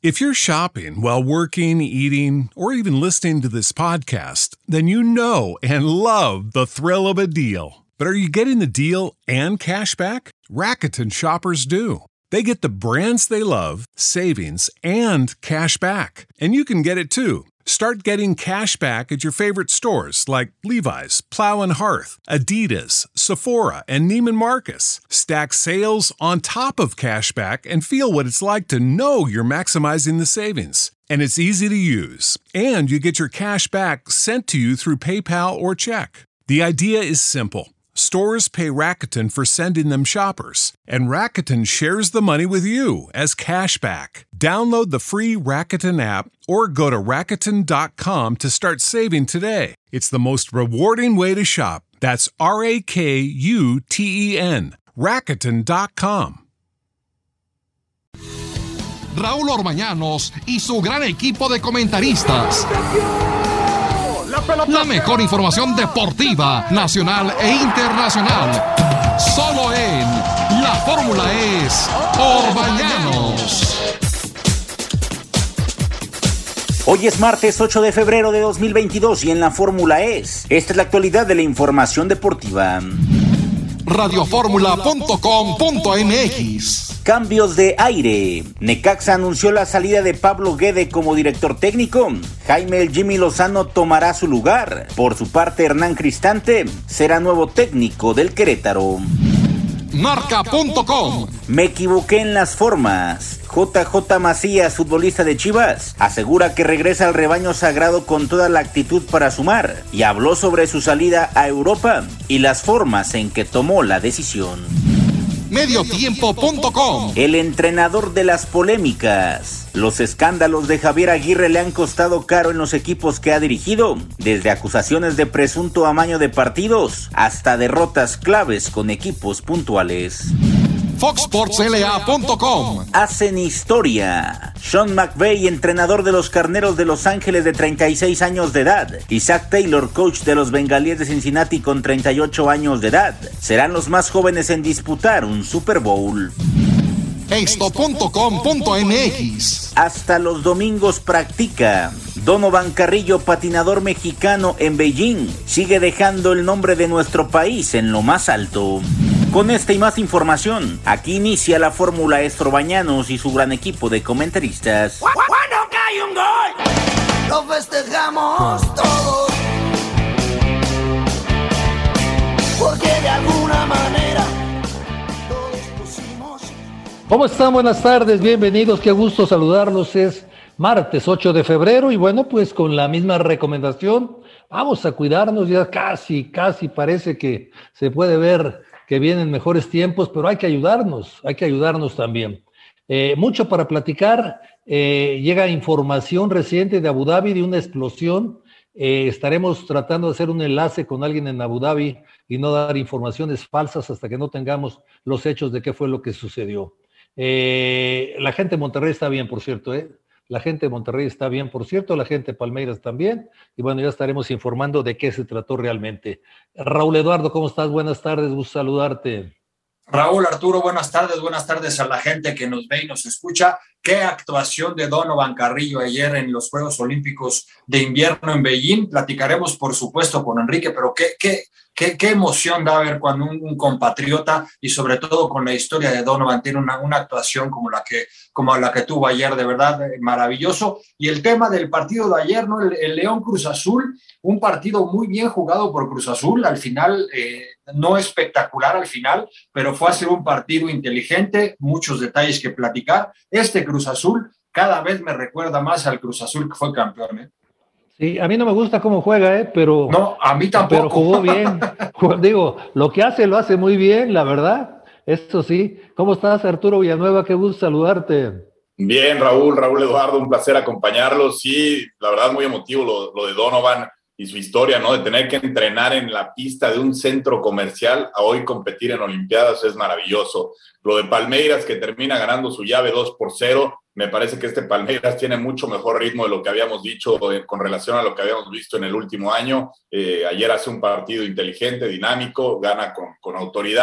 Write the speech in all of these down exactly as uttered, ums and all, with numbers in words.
If you're shopping while working, eating, or even listening to this podcast, then you know and love the thrill of a deal. But are you getting the deal and cash back? Rakuten shoppers do. They get the brands they love, savings, and cash back. And you can get it too. Start getting cash back at your favorite stores like Levi's, Plow and Hearth, Adidas, Sephora, and Neiman Marcus. Stack sales on top of cash back and feel what it's like to know you're maximizing the savings. And it's easy to use. And you get your cash back sent to you through PayPal or check. The idea is simple. Stores pay Rakuten for sending them shoppers, and Rakuten shares the money with you as cash back. Download the free Rakuten app or go to Rakuten dot com to start saving today. It's the most rewarding way to shop. That's R A K U T E N. Rakuten dot com. Raúl Orbañanos y su gran equipo de comentaristas. La mejor información deportiva, nacional e internacional. Solo en La Fórmula es Orbañanos. Hoy es martes ocho de febrero de dos mil veintidós y en La Fórmula es. Esta es la actualidad de la información deportiva. radio fórmula punto com punto m x. Cambios de aire. Necaxa anunció la salida de Pablo Guede como director técnico. Jaime El Jimmy Lozano tomará su lugar. Por su parte, Hernán Cristante será nuevo técnico del Querétaro. marca punto com. Me equivoqué en las formas. J J Macías, futbolista de Chivas, asegura que regresa al rebaño sagrado con toda la actitud para sumar y habló sobre su salida a Europa y las formas en que tomó la decisión. mediotiempo punto com. El entrenador de las polémicas. Los escándalos de Javier Aguirre le han costado caro en los equipos que ha dirigido, desde acusaciones de presunto amaño de partidos hasta derrotas claves con equipos puntuales. fox sports l a punto com. Hacen historia. Sean McVay, entrenador de los Carneros de Los Ángeles de treinta y seis años de edad, y Zach Taylor, coach de los Bengalíes de Cincinnati con treinta y ocho años de edad, serán los más jóvenes en disputar un Super Bowl. esto punto com punto m x. Hasta los domingos practica. Donovan Carrillo, patinador mexicano en Beijing, sigue dejando el nombre de nuestro país en lo más alto. Con esta y más información, aquí inicia la Fórmula Orbañanos y su gran equipo de comentaristas. Cuando cae un gol, lo festejamos todos, porque de alguna manera todos pusimos. ¿Cómo están? Buenas tardes, bienvenidos, qué gusto saludarlos. Es martes ocho de febrero y bueno, pues con la misma recomendación, vamos a cuidarnos. Ya casi, casi parece que se puede ver que vienen mejores tiempos, pero hay que ayudarnos, hay que ayudarnos también. Eh, mucho para platicar, eh, llega información reciente de Abu Dhabi de una explosión. Eh, estaremos tratando de hacer un enlace con alguien en Abu Dhabi y no dar informaciones falsas hasta que no tengamos los hechos de qué fue lo que sucedió. Eh, la gente de Monterrey está bien, por cierto, ¿eh? La gente de Monterrey está bien, por cierto, la gente de Palmeiras también, y bueno, ya estaremos informando de qué se trató realmente. Raúl Eduardo, ¿cómo estás? Buenas tardes, gusto saludarte. Raúl, Arturo, buenas tardes, buenas tardes a la gente que nos ve y nos escucha. Qué actuación de Donovan Carrillo ayer en los Juegos Olímpicos de Invierno en Beijing. Platicaremos, por supuesto, con Enrique, pero qué, qué, qué, qué emoción da ver cuando un, un compatriota, y sobre todo con la historia de Donovan, tiene una, una actuación como la que como la que tuvo ayer, de verdad, eh, maravilloso. Y el tema del partido de ayer, ¿no? El, el León Cruz Azul, un partido muy bien jugado por Cruz Azul, al final, eh, no espectacular al final, pero fue a ser un partido inteligente, muchos detalles que platicar. Este Cruz Azul cada vez me recuerda más al Cruz Azul que fue campeón, ¿eh? Sí, a mí no me gusta cómo juega, ¿eh? Pero... No, a mí tampoco. Pero jugó bien. Digo, lo que hace, lo hace muy bien, la verdad. Eso sí. ¿Cómo estás, Arturo Villanueva? Qué gusto saludarte. Bien, Raúl, Raúl Eduardo, un placer acompañarlos. Sí, la verdad muy emotivo lo, lo de Donovan y su historia, ¿no? De tener que entrenar en la pista de un centro comercial a hoy competir en Olimpiadas es maravilloso. Lo de Palmeiras, que termina ganando su llave dos por cero, me parece que este Palmeiras tiene mucho mejor ritmo de lo que habíamos dicho eh, con relación a lo que habíamos visto en el último año. Eh, ayer hace un partido inteligente, dinámico, gana con, con autoridad.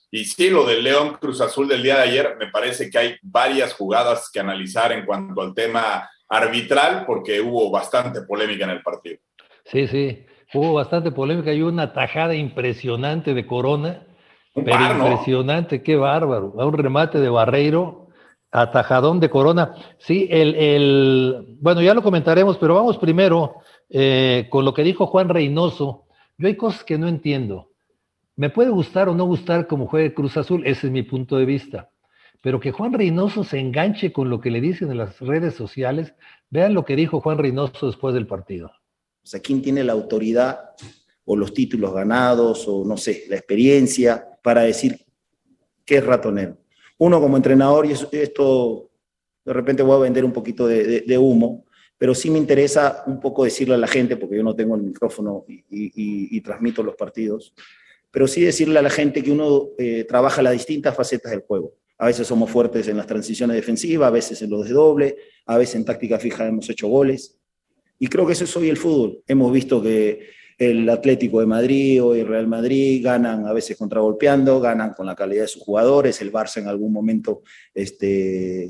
Y sí, lo del León Cruz Azul del día de ayer, me parece que hay varias jugadas que analizar en cuanto al tema arbitral, porque hubo bastante polémica en el partido. Sí, sí, hubo bastante polémica y una tajada impresionante de Corona, Un pero par, ¿no? impresionante, qué bárbaro, a un remate de Barreiro, atajadón de Corona. Sí, el, el, bueno, ya lo comentaremos, pero vamos primero eh, con lo que dijo Juan Reynoso. Yo hay cosas que no entiendo. Me puede gustar o no gustar cómo juegue Cruz Azul, ese es mi punto de vista. Pero que Juan Reynoso se enganche con lo que le dicen en las redes sociales, vean lo que dijo Juan Reynoso después del partido. O sea, ¿quién tiene la autoridad o los títulos ganados o, no sé, la experiencia para decir qué es ratonero? Uno como entrenador, y esto de repente voy a vender un poquito de, de, de humo, pero sí me interesa un poco decirle a la gente, porque yo no tengo el micrófono y, y, y, y transmito los partidos, pero sí decirle a la gente que uno eh, trabaja las distintas facetas del juego. A veces somos fuertes en las transiciones defensivas, a veces en los de doble, a veces en táctica fija hemos hecho goles. Y creo que eso es hoy el fútbol. Hemos visto que el Atlético de Madrid o el Real Madrid ganan a veces contragolpeando, ganan con la calidad de sus jugadores. El Barça en algún momento este,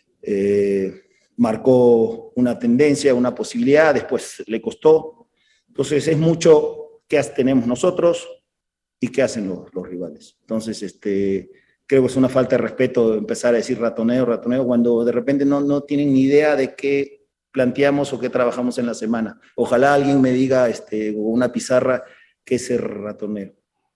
eh, marcó una tendencia, una posibilidad, después le costó. Entonces es mucho qué tenemos nosotros y qué hacen los, los rivales. Entonces este, creo que es una falta de respeto empezar a decir ratoneo, ratoneo, cuando de repente no, no tienen ni idea de qué planteamos o qué trabajamos en la semana. Ojalá alguien me diga este, una pizarra qué es el ratoneo.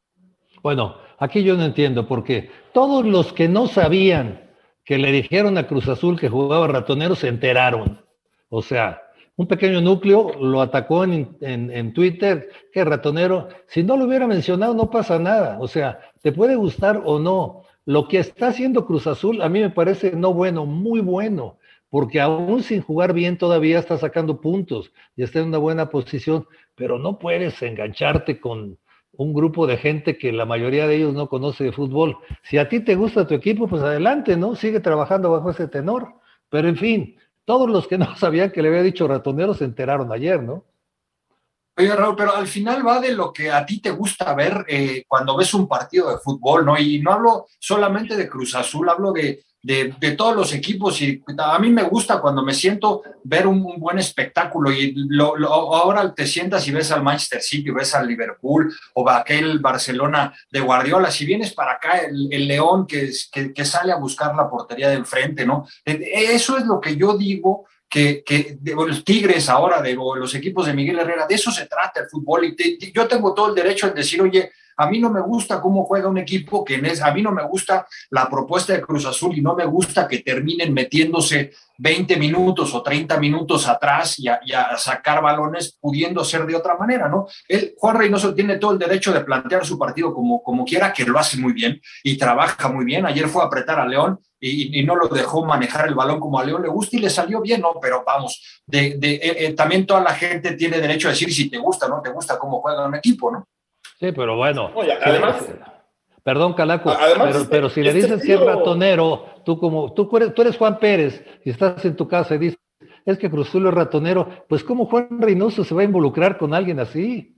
Bueno, aquí yo no entiendo, porque todos los que no sabían que le dijeron a Cruz Azul que jugaba ratonero se enteraron. O sea, un pequeño núcleo lo atacó en, en, en Twitter, que ratonero, si no lo hubiera mencionado no pasa nada, o sea, te puede gustar o no, lo que está haciendo Cruz Azul a mí me parece no bueno, muy bueno, porque aún sin jugar bien todavía está sacando puntos y está en una buena posición, pero no puedes engancharte con un grupo de gente que la mayoría de ellos no conoce de fútbol. Si a ti te gusta tu equipo, pues adelante, ¿no? Sigue trabajando bajo ese tenor, pero en fin, todos los que no sabían que le había dicho ratonero se enteraron ayer, ¿no? Oye, Raúl, pero al final va de lo que a ti te gusta ver eh, cuando ves un partido de fútbol, ¿no? Y no hablo solamente de Cruz Azul, hablo de, de, de todos los equipos y a mí me gusta cuando me siento ver un, un buen espectáculo y lo, lo, ahora te sientas y ves al Manchester City, ves al Liverpool o a aquel Barcelona de Guardiola, si vienes para acá el, el León que, que, que sale a buscar la portería de enfrente, ¿no? Eso es lo que yo digo. Que, que de los Tigres ahora, de los equipos de Miguel Herrera, de eso se trata el fútbol y te, te, yo tengo todo el derecho en decir, oye, a mí no me gusta cómo juega un equipo, que es, a mí no me gusta la propuesta de Cruz Azul y no me gusta que terminen metiéndose veinte minutos o treinta minutos atrás y a, y a sacar balones pudiendo ser de otra manera, ¿no? Él, Juan Reynoso tiene todo el derecho de plantear su partido como, como quiera, que lo hace muy bien y trabaja muy bien. Ayer fue a apretar a León y, y no lo dejó manejar el balón como a León le gusta y le salió bien, ¿no? Pero vamos, de, de, eh, eh, también toda la gente tiene derecho a decir si te gusta o no te gusta cómo juega un equipo, ¿no? Sí, pero bueno. Oye, además, perdón, Calaco, además, pero, pero si este le dices estilo... que es ratonero, tú como tú eres, tú eres Juan Pérez y estás en tu casa y dices, es que Cruz Azul es ratonero, pues ¿cómo Juan Reynoso se va a involucrar con alguien así?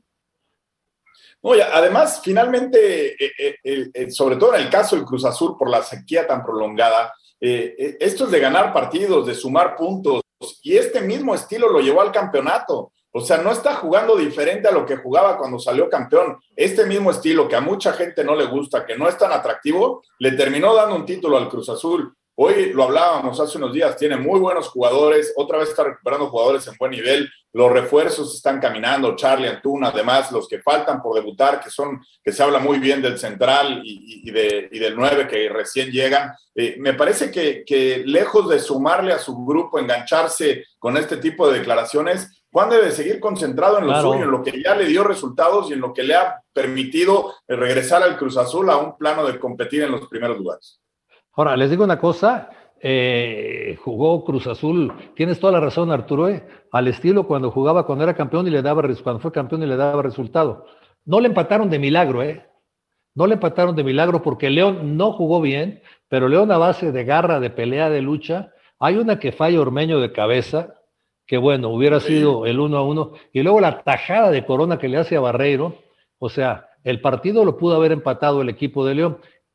Oye, además, finalmente, eh, eh, eh, sobre todo en el caso del Cruz Azul, por la sequía tan prolongada, eh, eh, esto es de ganar partidos, de sumar puntos, y este mismo estilo lo llevó al campeonato. O sea, no está jugando diferente a lo que jugaba cuando salió campeón. Este mismo estilo que a mucha gente no le gusta, que no es tan atractivo, le terminó dando un título al Cruz Azul. Hoy lo hablábamos hace unos días, tiene muy buenos jugadores, otra vez está recuperando jugadores en buen nivel, los refuerzos están caminando, Charlie, Antuna, además los que faltan por debutar, que son, que se habla muy bien del central y, y, de, y del nueve que recién llegan. Eh, me parece que, que lejos de sumarle a su grupo, engancharse con este tipo de declaraciones, Juan debe seguir concentrado en lo Claro. suyo, en lo que ya le dio resultados y en lo que le ha permitido regresar al Cruz Azul a un plano de competir en los primeros lugares. Ahora, les digo una cosa, eh, jugó Cruz Azul, tienes toda la razón, Arturo, eh, al estilo cuando jugaba, cuando era campeón y le daba, cuando fue campeón y le daba resultado. No le empataron de milagro, ¿eh? No le empataron de milagro porque León no jugó bien, pero León a base de garra, de pelea, de lucha, hay una que falla Ormeño de cabeza, que bueno, hubiera sido el uno a uno, y luego la tajada de Corona que le hace a Barreiro, o sea, el partido lo pudo haber empatado el equipo de León.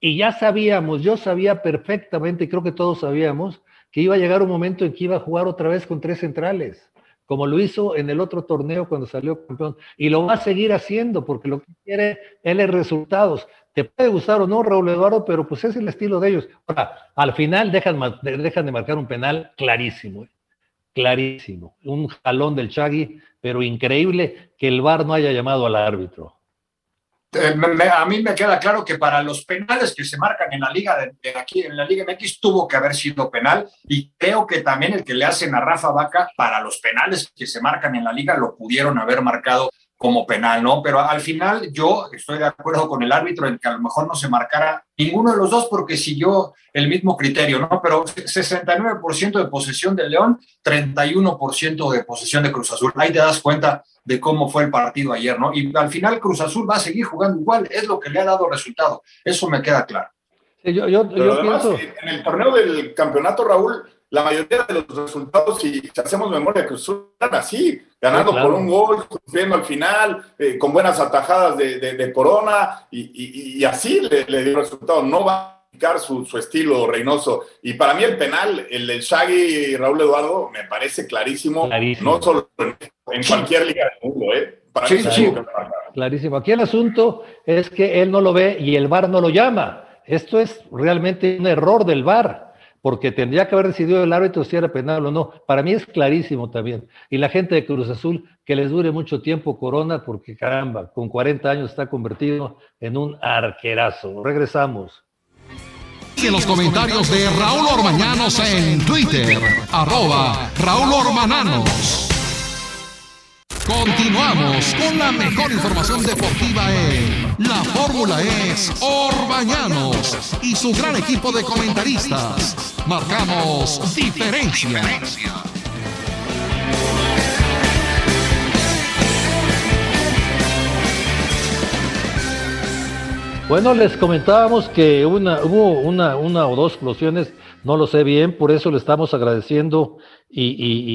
Y ya sabíamos, yo sabía perfectamente, y creo que todos sabíamos, que iba a llegar un momento en que iba a jugar otra vez con tres centrales, como lo hizo en el otro torneo cuando salió campeón, y lo va a seguir haciendo, porque lo que quiere él es resultados. Te puede gustar o no, Raúl Eduardo, pero pues es el estilo de ellos. Ahora, al final dejan, dejan de marcar un penal clarísimo, clarísimo, un jalón del Chagui, pero increíble que el V A R no haya llamado al árbitro. Eh, me, a mí me queda claro que para los penales que se marcan en la liga de, de aquí, en la Liga M X, tuvo que haber sido penal, y creo que también el que le hacen a Rafa Vaca para los penales que se marcan en la liga lo pudieron haber marcado como penal, ¿no? Pero al final yo estoy de acuerdo con el árbitro en que a lo mejor no se marcara ninguno de los dos porque siguió el mismo criterio, ¿no? Pero sesenta y nueve por ciento de posesión de León, treinta y uno por ciento de posesión de Cruz Azul. Ahí te das cuenta de cómo fue el partido ayer, ¿no? Y al final Cruz Azul va a seguir jugando igual, es lo que le ha dado resultado. Eso me queda claro. Sí, yo, yo, Pero yo además, pienso... en el torneo del campeonato, Raúl, la mayoría de los resultados, si hacemos memoria, que eran así, ganando sí, claro, por un gol, sufriendo al final, eh, con buenas atajadas de, de, de Corona, y, y, y así le, le dio resultado. No va a aplicar su, su estilo Reynoso. Y para mí el penal, el del Shaggy, Raúl Eduardo, me parece clarísimo, clarísimo. No solo en, en cualquier liga del mundo, ¿eh? Para sí, mí sí, clarísimo. Aquí el asunto es que él no lo ve y el V A R no lo llama. Esto es realmente un error del V A R, porque tendría que haber decidido el árbitro si era penal o no. Para mí es clarísimo también. Y la gente de Cruz Azul, que les dure mucho tiempo Corona, porque caramba, con cuarenta años está convertido en un arquerazo. Regresamos. Y en los comentarios de Raúl Orbañanos en Twitter, arroba Raúl Orbañanos. Continuamos con la mejor información deportiva en La Fórmula es Orbañanos y su gran equipo de comentaristas. Marcamos diferencia. Bueno, les comentábamos que una, hubo una, una o dos explosiones, no lo sé bien, por eso le estamos agradeciendo y,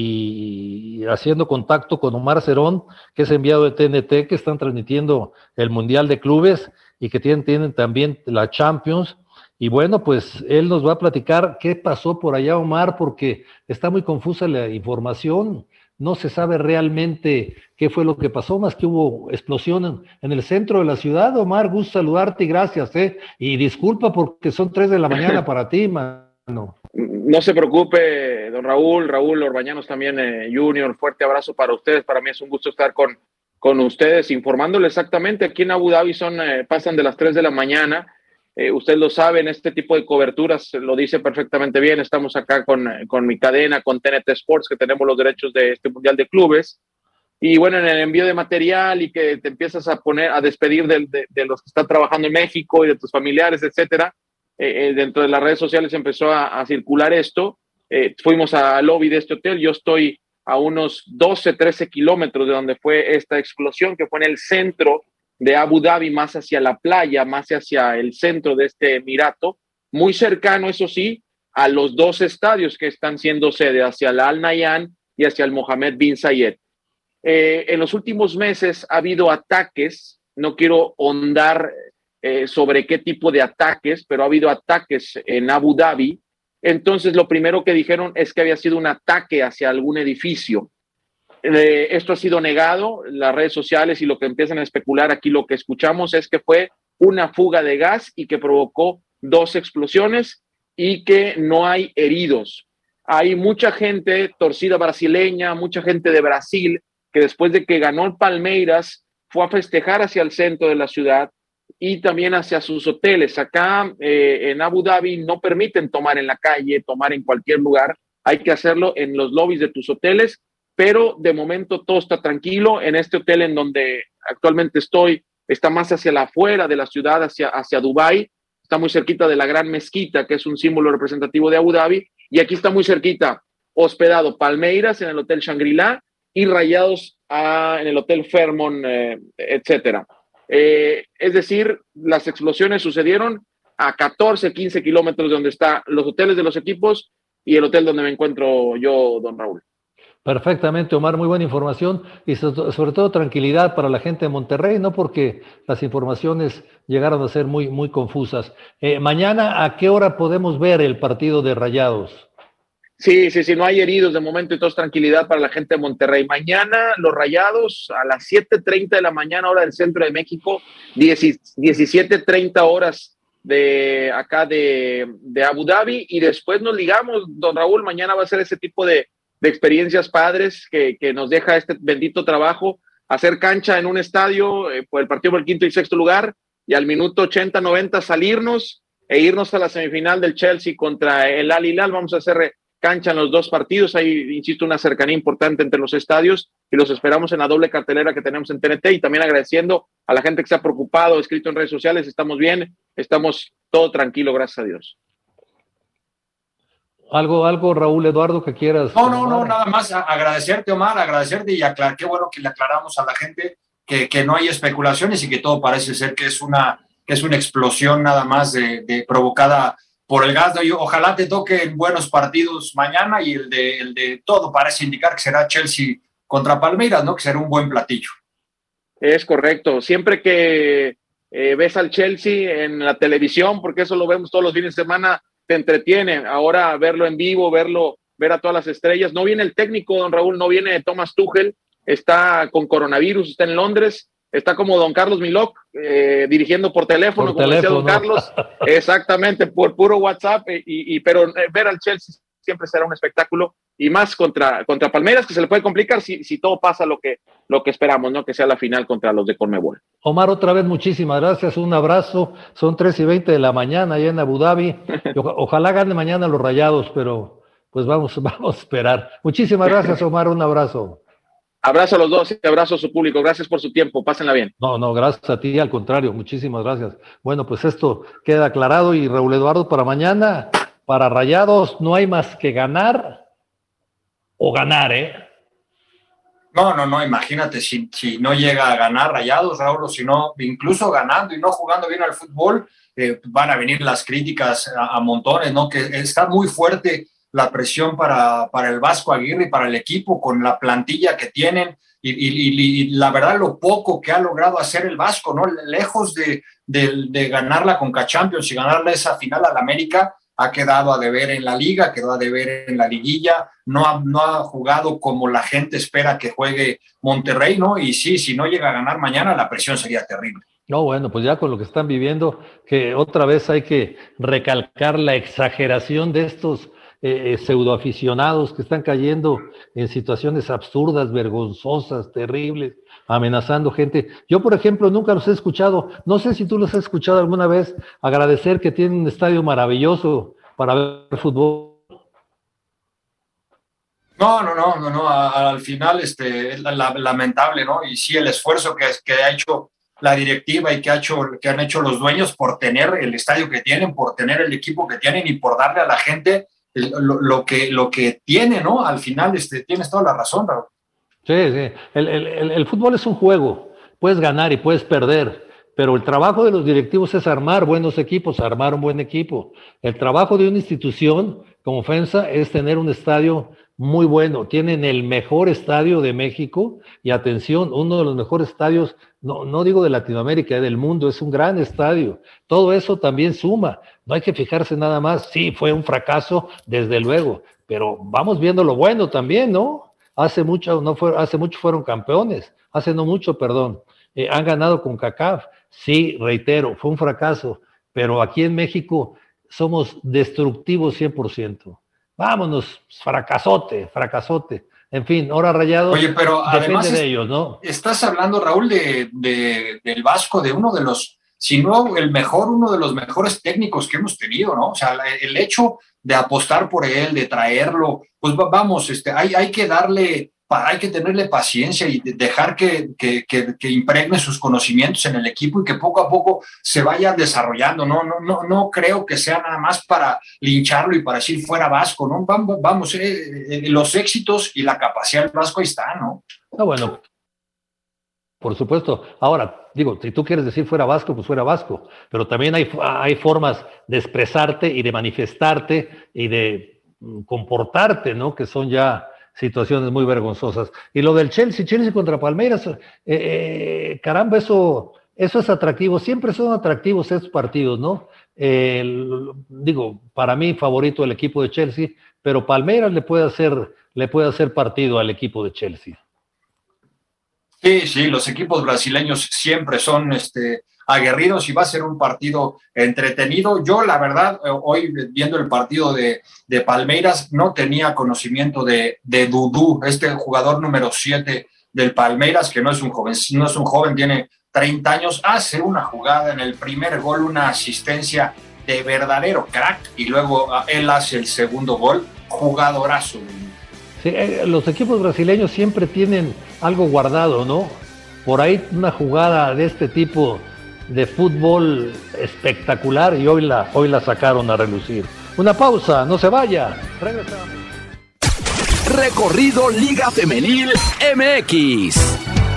y, y haciendo contacto con Omar Cerón, que es enviado de T N T, que están transmitiendo el Mundial de Clubes y que tienen, tienen también la Champions. Y bueno, pues él nos va a platicar qué pasó por allá, Omar, porque está muy confusa la información. No se sabe realmente qué fue lo que pasó, más que hubo explosión en el centro de la ciudad. Omar, gusto saludarte y gracias, ¿eh? Y disculpa porque son tres de la mañana para ti, mano. No se preocupe, don Raúl, Raúl Orbañanos también, eh, Junior, fuerte abrazo para ustedes. Para mí es un gusto estar con, con ustedes, informándole exactamente. Aquí en Abu Dhabi son, eh, pasan de las tres de la mañana. Eh, usted lo sabe, en este tipo de coberturas lo dice perfectamente bien. Estamos acá con, con mi cadena, con T N T Sports, que tenemos los derechos de este Mundial de Clubes. Y bueno, en el envío de material y que te empiezas a poner, a despedir de, de, de los que están trabajando en México y de tus familiares, etcétera. Eh, eh, dentro de las redes sociales empezó a, a circular esto. Eh, fuimos al lobby de este hotel. Yo estoy a unos doce, trece kilómetros de donde fue esta explosión, que fue en el centro de Abu Dhabi, más hacia la playa, más hacia el centro de este emirato, muy cercano, eso sí, a los dos estadios que están siendo sede, hacia el Al Nahyan y hacia el Mohammed bin Zayed. Eh, en los últimos meses ha habido ataques, no quiero ahondar eh, sobre qué tipo de ataques, pero ha habido ataques en Abu Dhabi. Entonces lo primero que dijeron es que había sido un ataque hacia algún edificio. Eh, esto ha sido negado, las redes sociales y lo que empiezan a especular aquí, lo que escuchamos es que fue una fuga de gas y que provocó dos explosiones y que no hay heridos. Hay mucha gente torcida brasileña, mucha gente de Brasil que después de que ganó el Palmeiras fue a festejar hacia el centro de la ciudad y también hacia sus hoteles. Acá eh, en Abu Dhabi no permiten tomar en la calle, tomar en cualquier lugar, hay que hacerlo en los lobbies de tus hoteles. Pero de momento todo está tranquilo. En este hotel en donde actualmente estoy, está más hacia la afuera de la ciudad, hacia, hacia Dubái. Está muy cerquita de la Gran Mezquita, que es un símbolo representativo de Abu Dhabi. Y aquí está muy cerquita, hospedado Palmeiras en el Hotel Shangri-La y Rayados a, en el Hotel Fairmont, eh, etcétera. Eh, es decir, las explosiones sucedieron a catorce, quince kilómetros de donde están los hoteles de los equipos y el hotel donde me encuentro yo, don Raúl. Perfectamente, Omar, muy buena información y so- sobre todo tranquilidad para la gente de Monterrey, no porque las informaciones llegaron a ser muy, muy confusas. Eh, mañana, ¿a qué hora podemos ver el partido de Rayados? Sí, sí, sí, no hay heridos de momento y todo es tranquilidad para la gente de Monterrey. Mañana los Rayados a las siete treinta de la mañana, hora del centro de México, diecisiete treinta horas de acá de, de Abu Dhabi, y después nos ligamos, don Raúl. Mañana va a ser ese tipo de, de experiencias padres que, que nos deja este bendito trabajo, hacer cancha en un estadio eh, por el partido por el quinto y sexto lugar, y al minuto ochenta noventa salirnos e irnos a la semifinal del Chelsea contra el Al Hilal. Vamos a hacer cancha en los dos partidos. Hay, insisto, una cercanía importante entre los estadios y los esperamos en la doble cartelera que tenemos en T N T, y también agradeciendo a la gente que se ha preocupado, escrito en redes sociales. Estamos bien, estamos todo tranquilo, gracias a Dios. Algo, algo, Raúl Eduardo, que quieras. No, no, no, nada más agradecerte, Omar, agradecerte y aclarar, qué bueno que le aclaramos a la gente que, que no hay especulaciones y que todo parece ser que es una, que es una explosión nada más de, de provocada por el gas. Y ojalá te toquen buenos partidos mañana, y el de, el de todo parece indicar que será Chelsea contra Palmeiras, ¿no? Que será un buen platillo. Es correcto. Siempre que eh, ves al Chelsea en la televisión, porque eso lo vemos todos los fines de semana, te entretiene. Ahora verlo en vivo, verlo, ver a todas las estrellas. No viene el técnico, don Raúl, no viene Thomas Tuchel, está con coronavirus, está en Londres. Está como don Carlos Milok, eh, dirigiendo por teléfono, por como teléfono. decía don Carlos, exactamente, por puro WhatsApp, y, y pero eh, ver al Chelsea siempre será un espectáculo, y más contra, contra Palmeiras, que se le puede complicar si, si todo pasa lo que, lo que esperamos, ¿no? Que sea la final contra los de Conmebol. Omar, otra vez muchísimas gracias, un abrazo. Son tres y veinte de la mañana allá en Abu Dhabi. O, ojalá gane mañana los Rayados, pero pues vamos, vamos a esperar. Muchísimas gracias, Omar, un abrazo. Abrazo a los dos y abrazo a su público. Gracias por su tiempo. Pásenla bien. No, no, gracias a ti, al contrario, muchísimas gracias. Bueno, pues esto queda aclarado, y Raúl Eduardo, para mañana, para Rayados, no hay más que ganar o ganar, ¿eh? No, no, no, imagínate si, si no llega a ganar Rayados, Raúl, o si no, incluso ganando y no jugando bien al fútbol, eh, van a venir las críticas a, a montones, ¿no? Que está muy fuerte la presión para, para el Vasco Aguirre y para el equipo con la plantilla que tienen y, y, y la verdad lo poco que ha logrado hacer el Vasco, ¿no? Lejos de, de, de ganar la Conca Champions y ganarle esa final al América, ha quedado a deber en la Liga, quedó a deber en la liguilla, no ha, no ha jugado como la gente espera que juegue Monterrey, ¿no? Y sí, si no llega a ganar mañana, la presión sería terrible. No, bueno, pues ya con lo que están viviendo, que otra vez hay que recalcar la exageración de estos Eh, pseudoaficionados que están cayendo en situaciones absurdas, vergonzosas, terribles, amenazando gente. Yo, por ejemplo, nunca los he escuchado, no sé si tú los has escuchado alguna vez, agradecer que tienen un estadio maravilloso para ver fútbol. No, no, no, no, no, a, al final este, es la, la, lamentable, ¿no? Y sí, el esfuerzo que, que ha hecho la directiva y que, ha hecho, que han hecho los dueños por tener el estadio que tienen, por tener el equipo que tienen y por darle a la gente Lo, lo, que, lo que tiene, ¿no? Al final este, tienes toda la razón, Raúl. Sí, sí. El, el, el fútbol es un juego. Puedes ganar y puedes perder, pero el trabajo de los directivos es armar buenos equipos, armar un buen equipo. El trabajo de una institución como FEMSA es tener un estadio muy bueno. Tienen el mejor estadio de México y, atención, uno de los mejores estadios, no, no digo de Latinoamérica, del mundo. Es un gran estadio. Todo eso también suma. No hay que fijarse nada más. Sí, fue un fracaso, desde luego, pero vamos viendo lo bueno también, ¿no? Hace mucho, no fue, hace mucho fueron campeones, hace no mucho, perdón. Eh, han ganado con CONCACAF. Sí, reitero, fue un fracaso, pero aquí en México somos destructivos cien por ciento. Vámonos, fracasote, fracasote. En fin, ahora Rayados. Oye, pero además depende de es, ellos, ¿no? Estás hablando, Raúl, de, de, del Vasco, de uno de los, si no el mejor, uno de los mejores técnicos que hemos tenido, ¿no? O sea, el hecho de apostar por él, de traerlo, pues vamos, este, hay, hay que darle, hay que tenerle paciencia y dejar que, que, que, que impregne sus conocimientos en el equipo y que poco a poco se vaya desarrollando. No, no, no, no creo que sea nada más para lincharlo y para decir fuera Vasco, ¿no? Vamos, vamos eh, eh, los éxitos y la capacidad del Vasco ahí está, ¿no? No, bueno, por supuesto. Ahora, digo, si tú quieres decir fuera Vasco, pues fuera Vasco, pero también hay, hay formas de expresarte y de manifestarte y de comportarte, ¿no? Que son ya situaciones muy vergonzosas. Y lo del Chelsea, Chelsea contra Palmeiras, eh, eh, caramba, eso, eso es atractivo, siempre son atractivos estos partidos, ¿no? Eh, digo, para mí favorito el equipo de Chelsea, pero Palmeiras le puede hacer, le puede hacer partido al equipo de Chelsea. Sí, sí, los equipos brasileños siempre son este, aguerridos y va a ser un partido entretenido. Yo, la verdad, hoy viendo el partido de, de Palmeiras, no tenía conocimiento de, de Dudú, este jugador número siete del Palmeiras, que no es un joven, no es un joven, tiene treinta años, hace una jugada en el primer gol, una asistencia de verdadero crack, y luego él hace el segundo gol, jugadorazo. Sí, eh, los equipos brasileños siempre tienen algo guardado, ¿no? Por ahí una jugada de este tipo de fútbol espectacular y hoy la, hoy la sacaron a relucir. Una pausa, no se vaya. Regresamos. Recorrido Liga Femenil M X.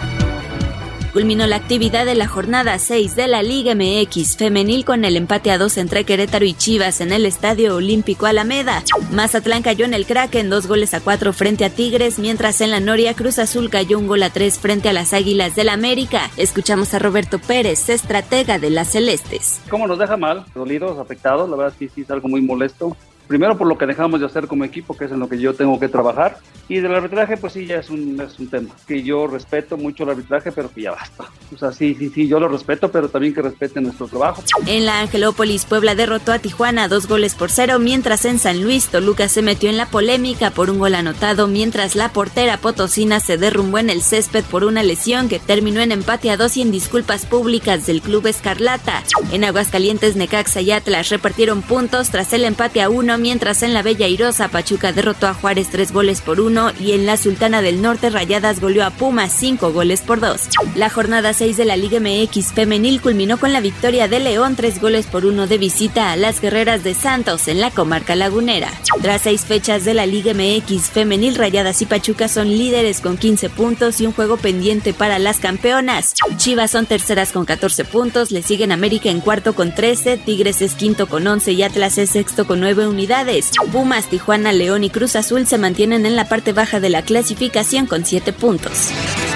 Culminó la actividad de la jornada seis de la Liga M X femenil con el empate a dos entre Querétaro y Chivas en el Estadio Olímpico Alameda. Mazatlán cayó en el Kraken dos goles a cuatro frente a Tigres, mientras en la Noria Cruz Azul cayó un gol a tres frente a las Águilas del América. Escuchamos a Roberto Pérez, estratega de las Celestes. ¿Cómo nos deja mal? Dolidos, afectados, la verdad sí, sí es algo muy molesto. Primero por lo que dejamos de hacer como equipo, que es en lo que yo tengo que trabajar. Y del arbitraje, pues sí, ya es un, es un tema. Que yo respeto mucho el arbitraje, pero que ya basta. O sea, sí, sí, sí, yo lo respeto, pero también que respeten nuestro trabajo. En la Angelópolis, Puebla derrotó a Tijuana dos goles por cero, mientras en San Luis, Toluca se metió en la polémica por un gol anotado, mientras la portera potosina se derrumbó en el césped por una lesión que terminó en empate a dos y en disculpas públicas del Club Escarlata. En Aguascalientes, Necaxa y Atlas repartieron puntos tras el empate a uno, mientras en la Bella Airosa Pachuca derrotó a Juárez tres goles por uno y en la Sultana del Norte Rayadas goleó a Pumas cinco goles por dos. La jornada seis de la Liga M X femenil culminó con la victoria de León tres goles por uno de visita a las Guerreras de Santos en la comarca lagunera. Tras seis fechas de la Liga M X femenil, Rayadas y Pachuca son líderes con quince puntos y un juego pendiente para las campeonas. Chivas son terceras con catorce puntos, le siguen América en cuarto con trece, Tigres es quinto con once y Atlas es sexto con nueve unidades. Pumas, Tijuana, León y Cruz Azul se mantienen en la parte baja de la clasificación con siete puntos.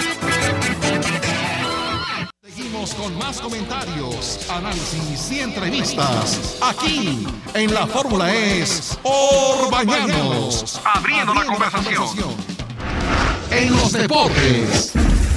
Seguimos con más comentarios, análisis y entrevistas aquí en la Fórmula Es Orbañanos, abriendo la conversación en los deportes.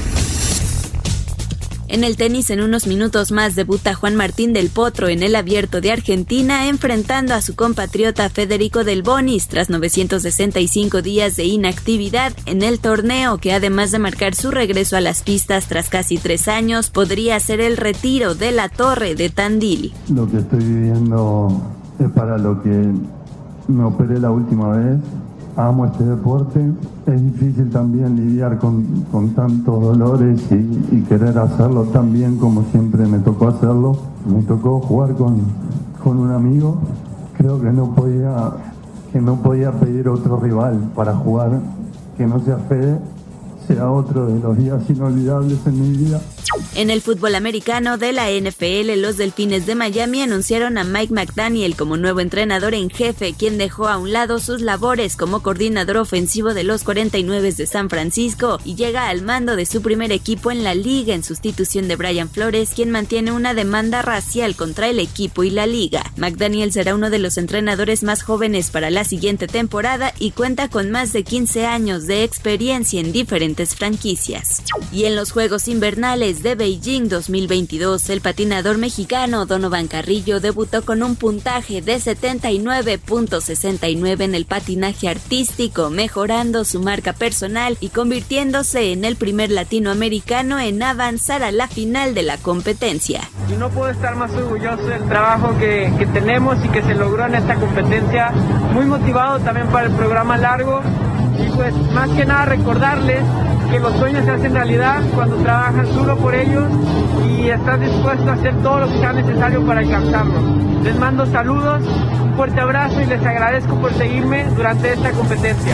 En el tenis, en unos minutos más debuta Juan Martín del Potro en el Abierto de Argentina, enfrentando a su compatriota Federico Del Bonis tras novecientos sesenta y cinco días de inactividad en el torneo, que además de marcar su regreso a las pistas tras casi tres años, podría ser el retiro de la Torre de Tandil. Lo que estoy viviendo es para lo que me operé la última vez. Amo este deporte. Es difícil también lidiar con, con tantos dolores y, y querer hacerlo tan bien como siempre me tocó hacerlo. Me tocó jugar con, con un amigo. Creo que no podía, que no podía pedir otro rival para jugar que no sea Fede, sea otro de los días inolvidables en mi vida. En el fútbol americano de la N F L, los Delfines de Miami anunciaron a Mike McDaniel como nuevo entrenador en jefe, quien dejó a un lado sus labores como coordinador ofensivo de los cuarenta y nueve de San Francisco y llega al mando de su primer equipo en la liga en sustitución de Brian Flores, quien mantiene una demanda racial contra el equipo y la liga. McDaniel será uno de los entrenadores más jóvenes para la siguiente temporada y cuenta con más de quince años de experiencia en diferentes franquicias. Y en los Juegos Invernales de Beijing dos mil veintidós, el patinador mexicano Donovan Carrillo debutó con un puntaje de setenta y nueve punto sesenta y nueve en el patinaje artístico, mejorando su marca personal y convirtiéndose en el primer latinoamericano en avanzar a la final de la competencia. Y no puedo estar más orgulloso del trabajo que, que tenemos y que se logró en esta competencia, muy motivado también para el programa largo y pues más que nada recordarles que los sueños se hacen realidad cuando trabajas duro por ellos y estás dispuesto a hacer todo lo que sea necesario para alcanzarlos. Les mando saludos, un fuerte abrazo y les agradezco por seguirme durante esta competencia.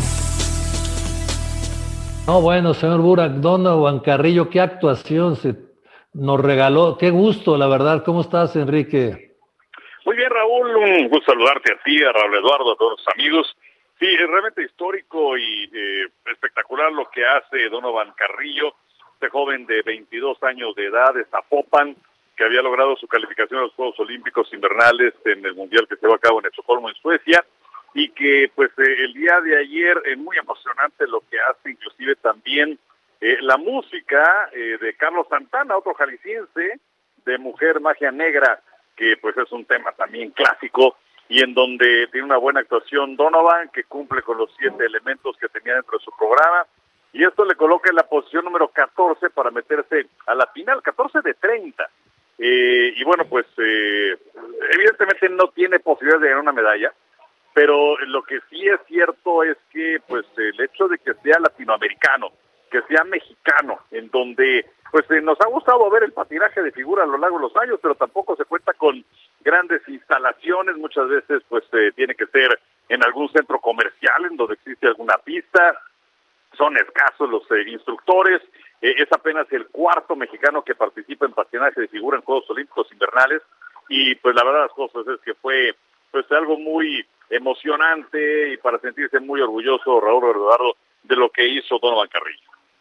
No, bueno, señor Burak, Donovan Carrillo, qué actuación se nos regaló, qué gusto, la verdad. ¿Cómo estás, Enrique? Muy bien, Raúl, un gusto saludarte a ti, a Raúl Eduardo, a todos los amigos. Sí, es realmente histórico y eh, espectacular lo que hace Donovan Carrillo, este joven de veintidós años de edad de Zapopan, que había logrado su calificación a los Juegos Olímpicos Invernales en el Mundial que se llevó a cabo en Estocolmo, en Suecia, y que pues eh, el día de ayer es muy emocionante lo que hace, inclusive también eh, la música eh, de Carlos Santana, otro jalisciense, de Mujer Magia Negra, que pues es un tema también clásico, y en donde tiene una buena actuación Donovan, que cumple con los siete elementos que tenía dentro de su programa, y esto le coloca en la posición número catorce para meterse a la final, catorce de treinta. Eh, y bueno, pues eh, evidentemente no tiene posibilidad de ganar una medalla, pero lo que sí es cierto es que pues el hecho de que sea latinoamericano, que sea mexicano, en donde pues eh, nos ha gustado ver el patinaje de figura a lo largo de los años, pero tampoco se cuenta con grandes instalaciones, muchas veces pues eh, tiene que ser en algún centro comercial en donde existe alguna pista, son escasos los eh, instructores, eh, es apenas el cuarto mexicano que participa en patinaje de figura en Juegos Olímpicos Invernales, y pues la verdad de las cosas es que fue pues algo muy emocionante y para sentirse muy orgulloso Raúl Eduardo de lo que hizo Donovan Carrillo.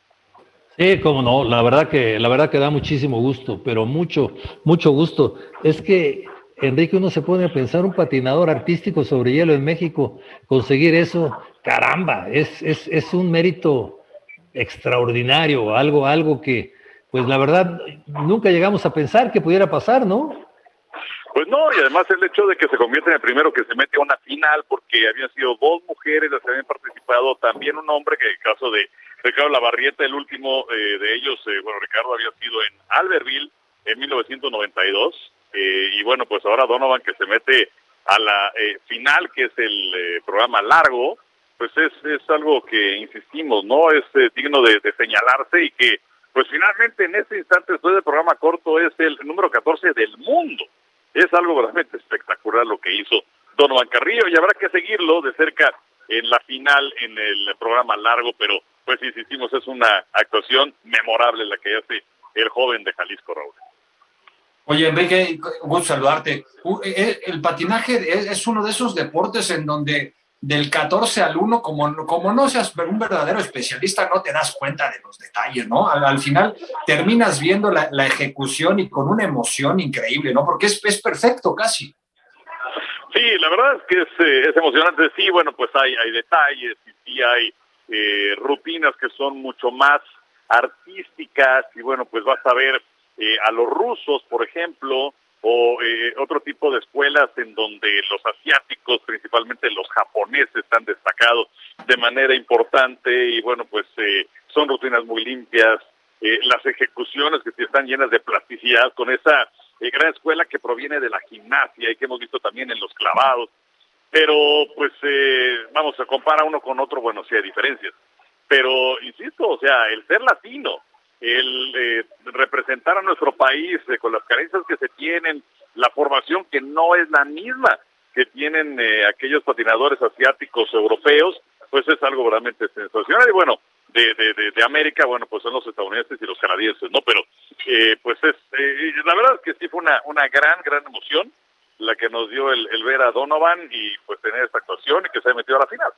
Sí, cómo no, la verdad que la verdad que da muchísimo gusto, pero mucho, mucho gusto. Es que, Enrique, uno se pone a pensar, un patinador artístico sobre hielo en México, conseguir eso, caramba, es, es, es un mérito extraordinario, algo, algo que, pues la verdad, nunca llegamos a pensar que pudiera pasar, ¿no? Pues no, y además el hecho de que se convierte en el primero que se mete a una final, porque habían sido dos mujeres las que habían participado, también un hombre, que en el caso de Ricardo Lavarrieta, el último eh, de ellos, eh, bueno, Ricardo había sido en Albertville en mil novecientos noventa y dos, eh, y bueno, pues ahora Donovan que se mete a la eh, final, que es el eh, programa largo, pues es, es algo que insistimos, ¿no? Es eh, digno de, de señalarse y que, pues finalmente en este instante, después del programa corto, es el número catorce del mundo. Es algo realmente espectacular lo que hizo Donovan Carrillo y habrá que seguirlo de cerca en la final, en el programa largo, pero pues insistimos, es una actuación memorable la que hace el joven de Jalisco, Raúl. Oye, Enrique, gusto saludarte. El patinaje es uno de esos deportes en donde del catorce al uno, como, como no seas un verdadero especialista, no te das cuenta de los detalles, ¿no? Al, al final terminas viendo la, la ejecución y con una emoción increíble, ¿no? Porque es, es perfecto casi. Sí, la verdad es que es, eh, es emocionante. Sí, bueno, pues hay, hay detalles y sí hay eh, rutinas que son mucho más artísticas y bueno, pues vas a ver eh, a los rusos, por ejemplo, o eh, otro tipo de escuelas en donde los asiáticos, principalmente los japoneses, están destacados de manera importante y bueno, pues eh, son rutinas muy limpias, eh, las ejecuciones que están llenas de plasticidad con esa eh, gran escuela que proviene de la gimnasia y que hemos visto también en los clavados, pero pues eh, vamos, se compara uno con otro, bueno, sí hay diferencias, pero insisto, o sea, el ser latino, el eh, representar a nuestro país eh, con las carencias que se tienen, la formación que no es la misma que tienen eh, aquellos patinadores asiáticos europeos, pues es algo realmente sensacional. Y bueno, de, de, de, de América, bueno, pues son los estadounidenses y los canadienses, ¿no? Pero eh, pues es, eh, la verdad es que sí fue una, una gran, gran emoción la que nos dio el, el ver a Donovan y pues tener esta actuación y que se ha metido a la final.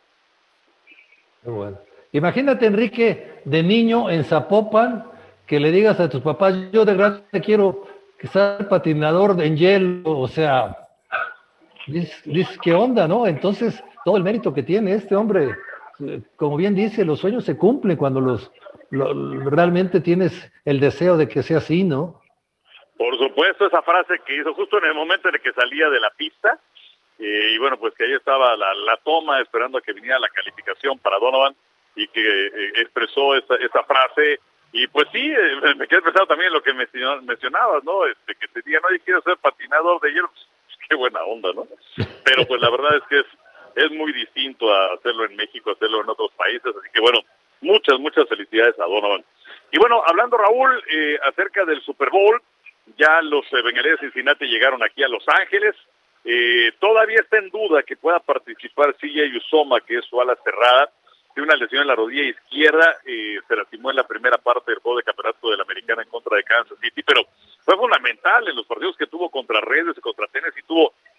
Qué bueno. Imagínate, Enrique, de niño en Zapopan, que le digas a tus papás, yo de grande quiero que sea patinador en hielo, o sea, dices, dices, ¿qué onda, no? Entonces, todo el mérito que tiene este hombre, como bien dice, los sueños se cumplen cuando los lo, realmente tienes el deseo de que sea así, ¿no? Por supuesto, esa frase que hizo justo en el momento en el que salía de la pista, eh, y bueno, pues que ahí estaba la, la toma esperando a que viniera la calificación para Donovan, y que eh, expresó esa, esa frase. Y pues sí, eh, me quedé pensando también en lo que mencionabas, ¿no? Este, que te digan, oye, quiero ser patinador de hielo, pues, qué buena onda, ¿no? Pero pues la verdad es que es, es muy distinto a hacerlo en México, hacerlo en otros países, así que bueno, muchas, muchas felicidades a Donovan. Y bueno, hablando, Raúl, eh, acerca del Super Bowl, ya los eh, bengalíes de Cincinnati llegaron aquí a Los Ángeles, eh, todavía está en duda que pueda participar C J Uzomah, que es su ala cerrada, de una lesión en la rodilla izquierda, eh, se lastimó en la primera parte del juego de campeonato de la Americana en contra de Kansas City, pero fue fundamental en los partidos que tuvo contra Raiders y contra Tennessee, tuvo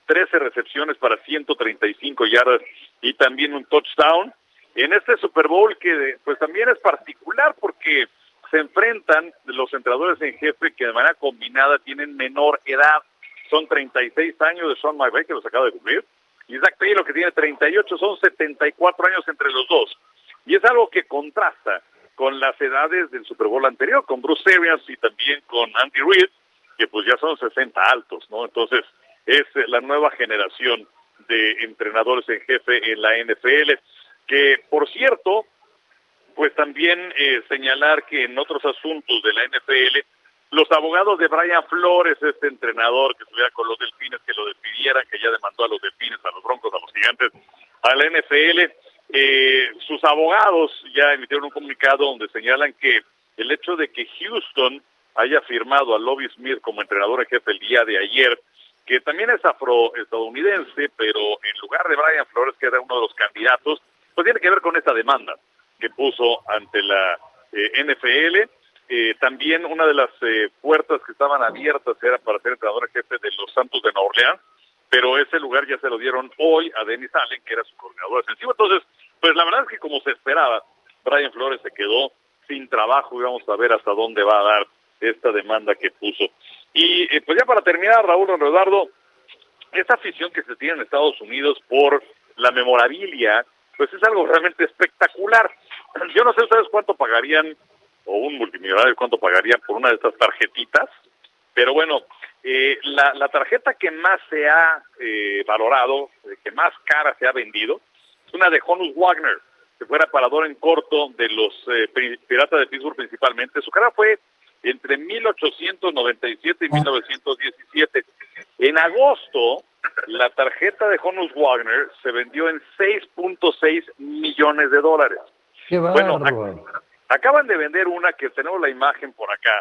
trece recepciones para ciento treinta y cinco yardas y también un touchdown. En este Super Bowl que pues también es particular porque se enfrentan los entrenadores en jefe que de manera combinada tienen menor edad. Son treinta y seis años de Sean McVay, que los acaba de cumplir, y Zac Taylor, que tiene treinta y ocho, son setenta y cuatro años entre los dos. Y es algo que contrasta con las edades del Super Bowl anterior, con Bruce Arians y también con Andy Reid, que pues ya son sesenta altos, ¿no? Entonces es la nueva generación de entrenadores en jefe en la N F L, que por cierto, pues también eh, señalar que en otros asuntos de la N F L, los abogados de Brian Flores, este entrenador que estuviera con los Delfines, que lo despidieran, que ya demandó a los Delfines, a los Broncos, a los Gigantes, a la N F L, eh, sus abogados ya emitieron un comunicado donde señalan que el hecho de que Houston haya firmado a Lovie Smith como entrenador en jefe el día de ayer, que también es afroestadounidense, pero en lugar de Brian Flores, que era uno de los candidatos, pues tiene que ver con esta demanda que puso ante la eh, N F L. Eh, también una de las eh, puertas que estaban abiertas era para ser entrenador en jefe de los Santos de Nueva Orleans, pero ese lugar ya se lo dieron hoy a Dennis Allen, que era su coordinador defensivo. Entonces, pues la verdad es que como se esperaba, Brian Flores se quedó sin trabajo y vamos a ver hasta dónde va a dar esta demanda que puso. Y eh, pues ya para terminar, Raúl, don Eduardo, esta afición que se tiene en Estados Unidos por la memorabilia, pues es algo realmente espectacular. Yo no sé ustedes cuánto pagarían, o un multimillonario cuánto pagaría por una de estas tarjetitas, pero bueno, eh, la, la tarjeta que más se ha eh, valorado, eh, que más cara se ha vendido, es una de Honus Wagner, que fuera parador en corto de los eh, Piratas de Pittsburgh principalmente. Su carrera fue entre mil ochocientos noventa y siete y mil novecientos diecisiete. En agosto, la tarjeta de Honus Wagner se vendió en seis punto seis millones de dólares. ¡Qué bueno, bárbaro! ac- acaban de vender una que tenemos la imagen por acá,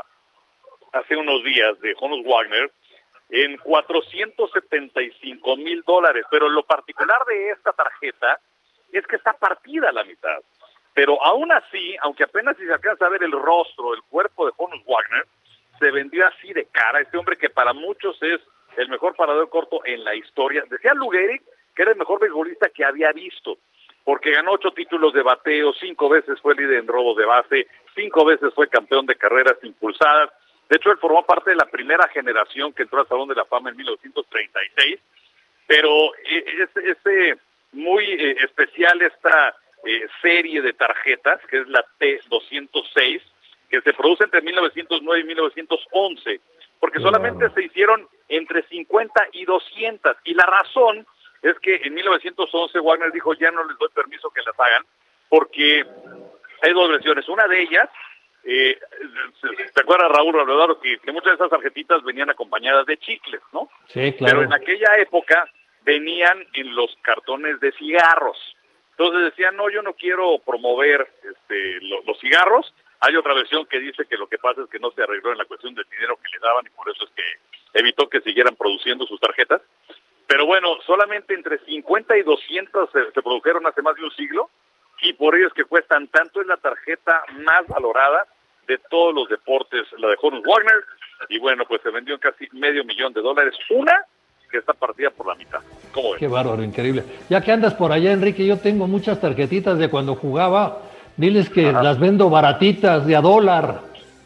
hace unos días, de Honus Wagner, en cuatrocientos setenta y cinco mil dólares. Pero lo particular de esta tarjeta es que está partida a la mitad. Pero aún así, aunque apenas si se alcanza a ver el rostro, el cuerpo de Honus Wagner, se vendió así de cara. Este hombre que para muchos es el mejor parador corto en la historia. Decía Lou Gehrig que era el mejor beisbolista que había visto, porque ganó ocho títulos de bateo, cinco veces fue líder en robos de base, cinco veces fue campeón de carreras impulsadas. De hecho, él formó parte de la primera generación que entró al Salón de la Fama en mil novecientos treinta y seis, pero es, es muy eh, especial esta eh, serie de tarjetas, que es la T doscientos seis, que se produce entre mil novecientos nueve y mil novecientos once, porque solamente se hicieron entre cincuenta y doscientas, y la razón es que en mil novecientos once Wagner dijo, ya no les doy permiso que las hagan, porque hay dos versiones. Una de ellas, eh, ¿te acuerdas, Raúl Raúl, que, que muchas de esas tarjetitas venían acompañadas de chicles, ¿no? Sí, claro. Pero en aquella época venían en los cartones de cigarros. Entonces decían, no, yo no quiero promover este, lo, los cigarros. Hay otra versión que dice que lo que pasa es que no se arregló en la cuestión del dinero que le daban y por eso es que evitó que siguieran produciendo sus tarjetas. Pero bueno, solamente entre cincuenta y doscientas se, se produjeron hace más de un siglo, y por ello es que cuestan tanto. Es la tarjeta más valorada de todos los deportes, la de Honus Wagner, y bueno, pues se vendió en casi medio millón de dólares, una que está partida por la mitad. ¿Cómo ves? Qué bárbaro, increíble. Ya que andas por allá, Enrique, yo tengo muchas tarjetitas de cuando jugaba, diles que Ajá. las vendo baratitas, de a dólar.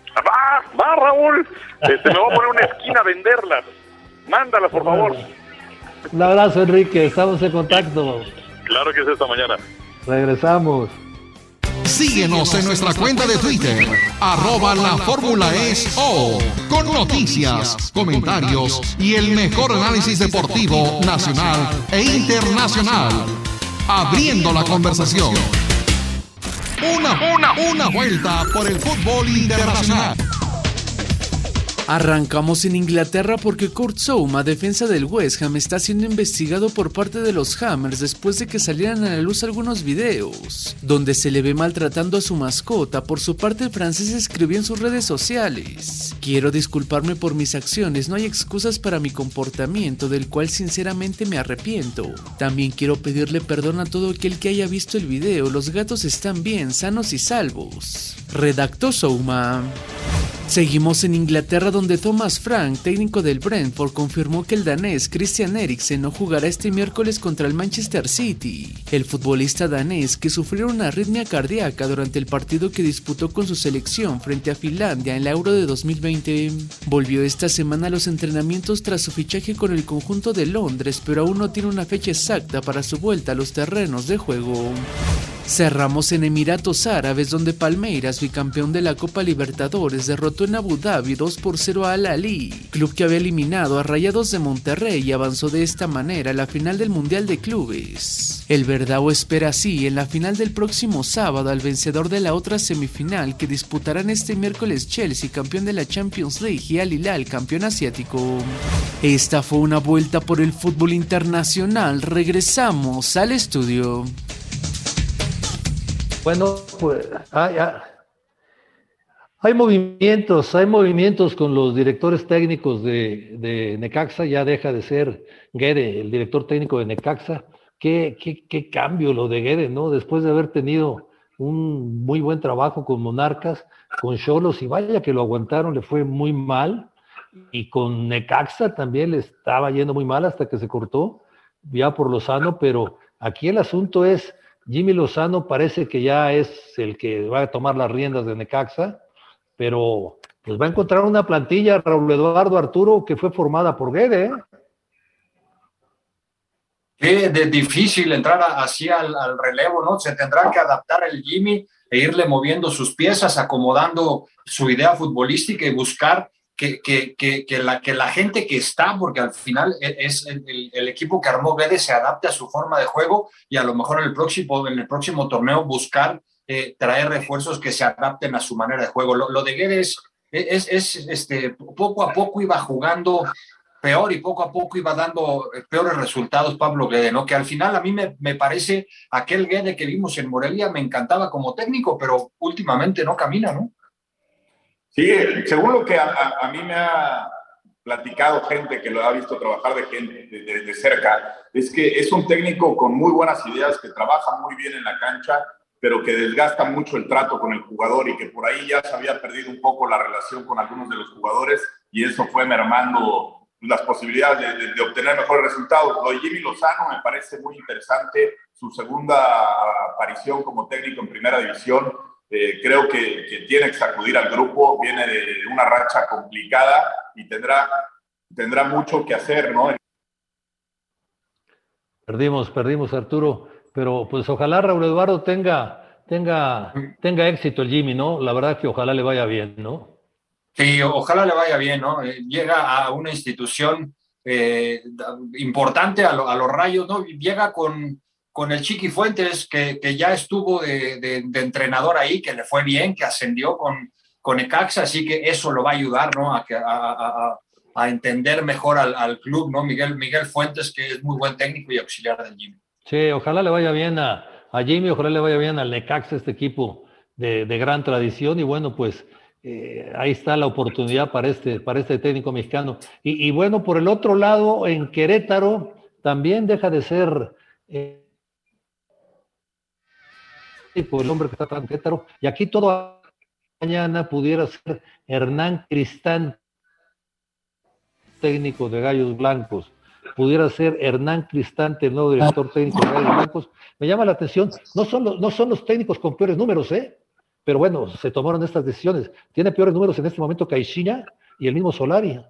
Va, va, Raúl, este, me voy a poner una esquina a venderlas. Mándalas, por favor. Un abrazo, Enrique, estamos en contacto. Claro que es esta mañana. Regresamos. Síguenos en nuestra cuenta de Twitter, arroba la fórmula es O, con noticias, comentarios y el mejor análisis deportivo nacional e internacional. Abriendo la conversación. Una, una, una vuelta por el fútbol internacional. Arrancamos en Inglaterra porque Kurt Zouma, defensa del West Ham, está siendo investigado por parte de los Hammers después de que salieran a la luz algunos videos donde se le ve maltratando a su mascota. Por su parte, el francés escribió en sus redes sociales: quiero disculparme por mis acciones, no hay excusas para mi comportamiento, del cual sinceramente me arrepiento. También quiero pedirle perdón a todo aquel que haya visto el video, los gatos están bien, sanos y salvos. Redactó Zouma. Seguimos en Inglaterra, donde Thomas Frank, técnico del Brentford, confirmó que el danés Christian Eriksen no jugará este miércoles contra el Manchester City. El futbolista danés, que sufrió una arritmia cardíaca durante el partido que disputó con su selección frente a Finlandia en la Euro de dos mil veinte, volvió esta semana a los entrenamientos tras su fichaje con el conjunto de Londres, pero aún no tiene una fecha exacta para su vuelta a los terrenos de juego. Cerramos en Emiratos Árabes, donde Palmeiras, bicampeón de la Copa Libertadores, derrotó en Abu Dhabi dos por cero a Al Ahly, club que había eliminado a Rayados de Monterrey y avanzó de esta manera a la final del Mundial de Clubes. El Verdao espera así en la final del próximo sábado al vencedor de la otra semifinal que disputarán este miércoles Chelsea, campeón de la Champions League, y Al Hilal, campeón asiático. Esta fue una vuelta por el fútbol internacional. Regresamos al estudio. Bueno, pues hay, hay movimientos, hay movimientos con los directores técnicos de, de Necaxa. Ya deja de ser Guede el director técnico de Necaxa. Qué, qué, qué cambio lo de Guede, ¿no? Después de haber tenido un muy buen trabajo con Monarcas, con Xolos, y vaya que lo aguantaron, le fue muy mal. Y con Necaxa también le estaba yendo muy mal hasta que se cortó, ya por Lozano, pero aquí el asunto es... Jimmy Lozano parece que ya es el que va a tomar las riendas de Necaxa, pero pues va a encontrar una plantilla, Raúl Eduardo Arturo, que fue formada por Guede, ¿eh? Qué de difícil entrar a, así al, al relevo, ¿no? Se tendrá que adaptar el Jimmy e irle moviendo sus piezas, acomodando su idea futbolística y buscar que, que, que, que, la, que la gente que está, porque al final es el, el, el equipo que armó Guede, se adapte a su forma de juego y a lo mejor en el próximo, en el próximo torneo buscar eh, traer refuerzos que se adapten a su manera de juego. Lo, lo de Guede es, es, es este, poco a poco iba jugando peor y poco a poco iba dando peores resultados Pablo Guede, ¿no? Que al final a mí me, me parece aquel Guede que vimos en Morelia me encantaba como técnico, pero últimamente no camina, ¿no? Sí, según lo que a, a, a mí me ha platicado gente que lo ha visto trabajar de, gente, de, de, de cerca, es que es un técnico con muy buenas ideas, que trabaja muy bien en la cancha, pero que desgasta mucho el trato con el jugador y que por ahí ya se había perdido un poco la relación con algunos de los jugadores y eso fue mermando las posibilidades de, de, de obtener mejores resultados. Lo de Jimmy Lozano me parece muy interesante, su segunda aparición como técnico en primera división. Eh, creo que, que tiene que sacudir al grupo, viene de, de una racha complicada y tendrá, tendrá mucho que hacer, ¿no? Perdimos, perdimos, Arturo, pero pues ojalá Raúl Eduardo tenga, tenga, tenga éxito el Jimmy, ¿no? La verdad que ojalá le vaya bien, ¿no? Sí, ojalá le vaya bien, ¿no? Eh, llega a una institución eh, importante, a, lo, a los Rayos, ¿no? Llega con... con el Chiqui Fuentes, que, que ya estuvo de, de, de entrenador ahí, que le fue bien, que ascendió con, con Necaxa, así que eso lo va a ayudar, ¿no? A, a, a, a entender mejor al, al club, ¿no? Miguel, Miguel Fuentes, que es muy buen técnico y auxiliar del Jimmy. Sí, ojalá le vaya bien a, a Jimmy, ojalá le vaya bien al Necaxa, este equipo de, de gran tradición, y bueno, pues eh, ahí está la oportunidad para este, para este técnico mexicano. Y, y bueno, por el otro lado, en Querétaro, también deja de ser... Eh, por el hombre que está tan Querétaro, y aquí todo mañana pudiera ser Hernán Cristán, técnico de Gallos Blancos, pudiera ser Hernán Cristante, el nuevo director técnico de Gallos Blancos. Me llama la atención, no son los, no son los técnicos con peores números, ¿eh? Pero bueno, se tomaron estas decisiones. Tiene peores números en este momento Caixinha y el mismo Solari.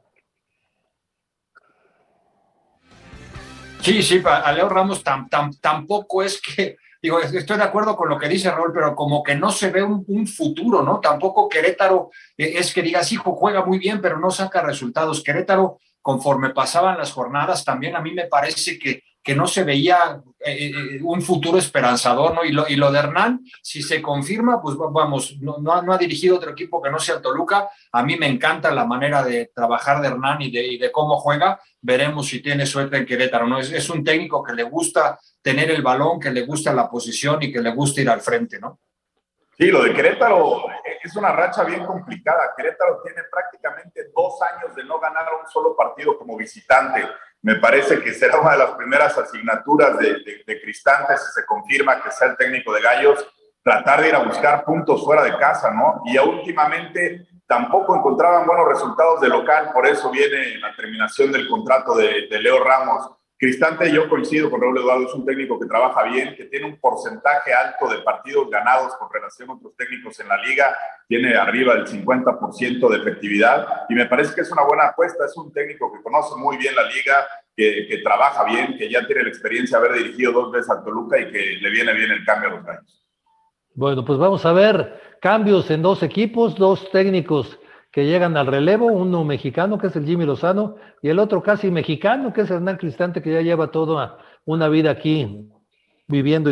Sí, sí, a Leo Ramos tam, tam, tampoco es que, digo, estoy de acuerdo con lo que dice Raúl, pero como que no se ve un, un futuro, ¿no? Tampoco Querétaro eh, es que digas, hijo, juega muy bien, pero no saca resultados. Querétaro, conforme pasaban las jornadas, también a mí me parece que, que no se veía eh, un futuro esperanzador, ¿no? Y lo, y lo de Hernán, si se confirma, pues vamos, no, no, ha, no ha dirigido otro equipo que no sea Toluca. A mí me encanta la manera de trabajar de Hernán y de, y de cómo juega. Veremos si tiene suerte en Querétaro, ¿no? Es, es un técnico que le gusta tener el balón, que le gusta la posición y que le gusta ir al frente, ¿no? Sí, lo de Querétaro es una racha bien complicada. Querétaro tiene prácticamente dos años de no ganar un solo partido como visitante. Me parece que será una de las primeras asignaturas de, de, de Cristante, si se confirma que sea el técnico de Gallos, tratar de ir a buscar puntos fuera de casa, ¿no? Y ya últimamente tampoco encontraban buenos resultados de local, por eso viene la terminación del contrato de, de Leo Ramos. Cristante, yo coincido con Raúl Eduardo, es un técnico que trabaja bien, que tiene un porcentaje alto de partidos ganados con relación a otros técnicos en la liga, tiene arriba del cincuenta por ciento de efectividad, y me parece que es una buena apuesta. Es un técnico que conoce muy bien la liga, que, que trabaja bien, que ya tiene la experiencia de haber dirigido dos veces al Toluca y que le viene bien el cambio a los Gallos. Bueno, pues vamos a ver cambios en dos equipos, dos técnicos que llegan al relevo, uno mexicano, que es el Jimmy Lozano, y el otro casi mexicano, que es Hernán Cristante, que ya lleva toda una vida aquí viviendo.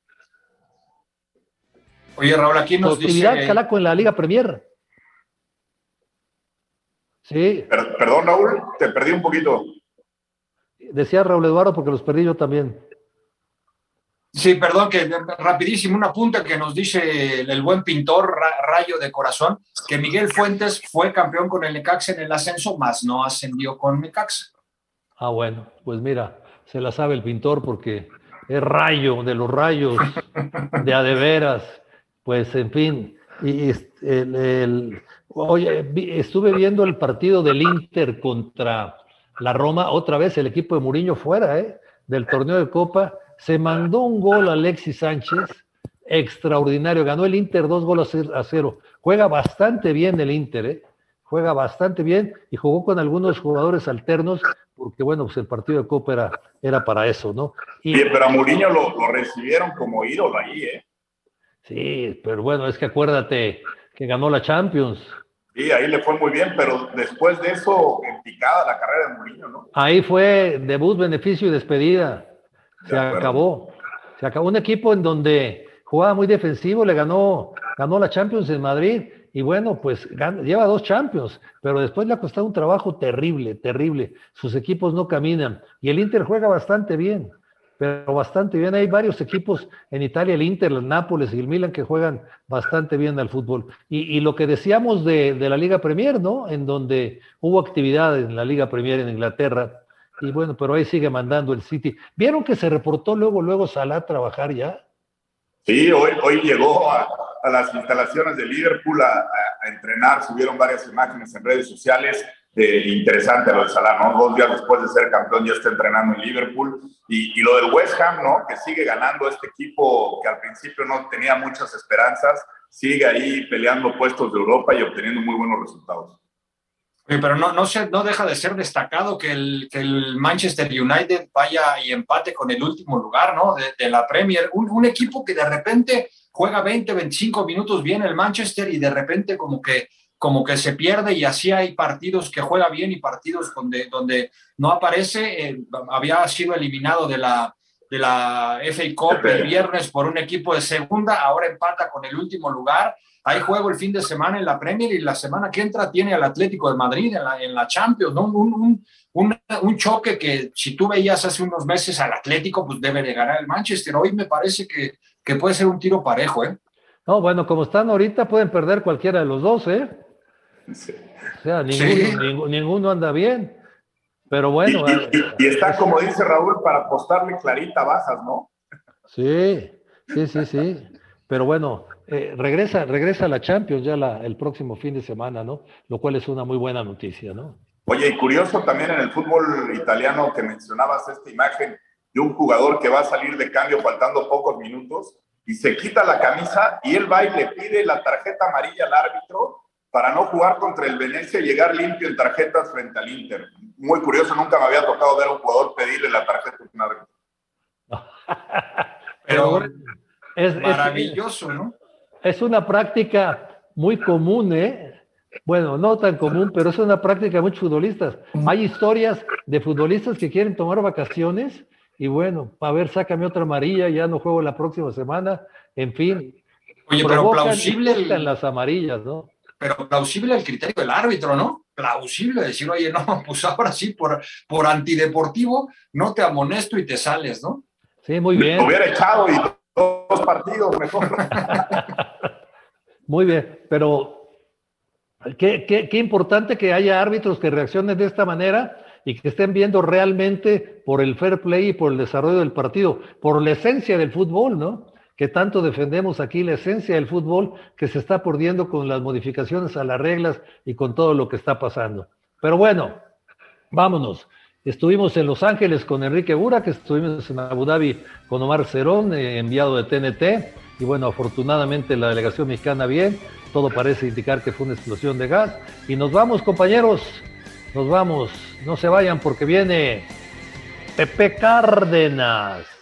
Oye, Raúl, aquí nos dice... Actividad Calaco en la Liga Premier. Sí. Per- perdón, Raúl, te perdí un poquito. Decía Raúl Eduardo porque los perdí yo también. Sí, perdón, que rapidísimo, una punta que nos dice el, el buen pintor Rayo de Corazón, que Miguel Fuentes fue campeón con el Necaxa en el ascenso, más no ascendió con Necaxa. Ah, bueno, pues mira, se la sabe el pintor porque es Rayo, de los Rayos, de a de veras, pues en fin. Y el, el, oye, vi, estuve viendo el partido del Inter contra la Roma, otra vez el equipo de Mourinho fuera, ¿eh? Del torneo de Copa. Se mandó un gol a Alexis Sánchez, extraordinario, ganó el Inter dos goles a cero, juega bastante bien el Inter, ¿eh? Juega bastante bien y jugó con algunos jugadores alternos, porque bueno, pues el partido de Copa era, era para eso, ¿no? Y, sí, pero a Mourinho lo, lo recibieron como ídolo ahí, ¿eh? Sí, pero bueno, es que acuérdate que ganó la Champions. Sí, ahí le fue muy bien, pero después de eso, en picada la carrera de Mourinho, ¿no? Ahí fue debut, beneficio y despedida. Se acabó, se acabó un equipo en donde jugaba muy defensivo, le ganó, ganó la Champions en Madrid y bueno, pues gana, lleva dos Champions, pero después le ha costado un trabajo terrible, terrible. Sus equipos no caminan y el Inter juega bastante bien, pero bastante bien. Hay varios equipos en Italia, el Inter, el Nápoles y el Milan, que juegan bastante bien al fútbol. Y, y lo que decíamos de, de la Liga Premier, ¿no? En donde hubo actividad en la Liga Premier en Inglaterra. Y bueno, pero ahí sigue mandando el City. ¿Vieron que se reportó luego, luego Salah a trabajar ya? Sí, hoy, hoy llegó a, a las instalaciones de Liverpool a, a, a entrenar, subieron varias imágenes en redes sociales. Eh, interesante lo de Salah, ¿no? Dos días después de ser campeón ya está entrenando en Liverpool. Y, y lo del West Ham, ¿no? Que sigue ganando este equipo que al principio no tenía muchas esperanzas, sigue ahí peleando puestos de Europa y obteniendo muy buenos resultados. Pero no, no, se, no deja de ser destacado que el, que el Manchester United vaya y empate con el último lugar, ¿no? De, de la Premier. Un, un equipo que de repente juega veinte, veinticinco minutos bien el Manchester y de repente como que, como que se pierde, y así hay partidos que juega bien y partidos donde, donde no aparece. Eh, había sido eliminado de la, de la F A Cup el viernes por un equipo de segunda, ahora empata con el último lugar. Hay juego el fin de semana en la Premier y la semana que entra tiene al Atlético de Madrid en la, en la Champions, ¿no? Un, un, un, un choque que si tú veías hace unos meses al Atlético, pues debe de ganar el Manchester. Hoy me parece que, que puede ser un tiro parejo, ¿eh? No, bueno, como están ahorita pueden perder cualquiera de los dos, ¿eh? Sí. O sea, ninguno, sí. ninguno, ninguno anda bien. Pero bueno. Y, y, y, y está, como dice Raúl, para apostarle clarita bajas, ¿no? Sí, sí, sí, sí. Pero bueno, eh, regresa, regresa a la Champions ya la, el próximo fin de semana, ¿no? Lo cual es una muy buena noticia, ¿no? Oye, y curioso también en el fútbol italiano que mencionabas esta imagen de un jugador que va a salir de cambio faltando pocos minutos y se quita la camisa y él va y le pide la tarjeta amarilla al árbitro para no jugar contra el Venecia y llegar limpio en tarjetas frente al Inter. Muy curioso, nunca me había tocado ver a un jugador pedirle la tarjeta a un árbitro. Pero... Es, maravilloso, es, ¿no? Es una práctica muy común, ¿eh? Bueno, no tan común, pero es una práctica de muchos futbolistas. Hay historias de futbolistas que quieren tomar vacaciones y bueno, a ver, sácame otra amarilla, ya no juego la próxima semana, en fin. Oye, pero plausible el, las amarillas, ¿no? Pero plausible el criterio del árbitro, ¿no? Plausible decir, oye, no, pues ahora sí, por, por antideportivo, no te amonesto y te sales, ¿no? Sí, muy bien. Me hubiera echado y dos partidos mejor. Muy bien, pero qué, qué, qué importante que haya árbitros que reaccionen de esta manera y que estén viendo realmente por el fair play y por el desarrollo del partido, por la esencia del fútbol, ¿no? que tanto defendemos aquí, la esencia del fútbol que se está perdiendo con las modificaciones a las reglas y con todo lo que está pasando. Pero bueno, vámonos. Estuvimos en Los Ángeles con Enrique Burak, estuvimos en Abu Dhabi con Omar Cerón, eh, enviado de T N T, y bueno, afortunadamente la delegación mexicana bien, todo parece indicar que fue una explosión de gas, y nos vamos, compañeros, nos vamos, no se vayan porque viene Pepe Cárdenas.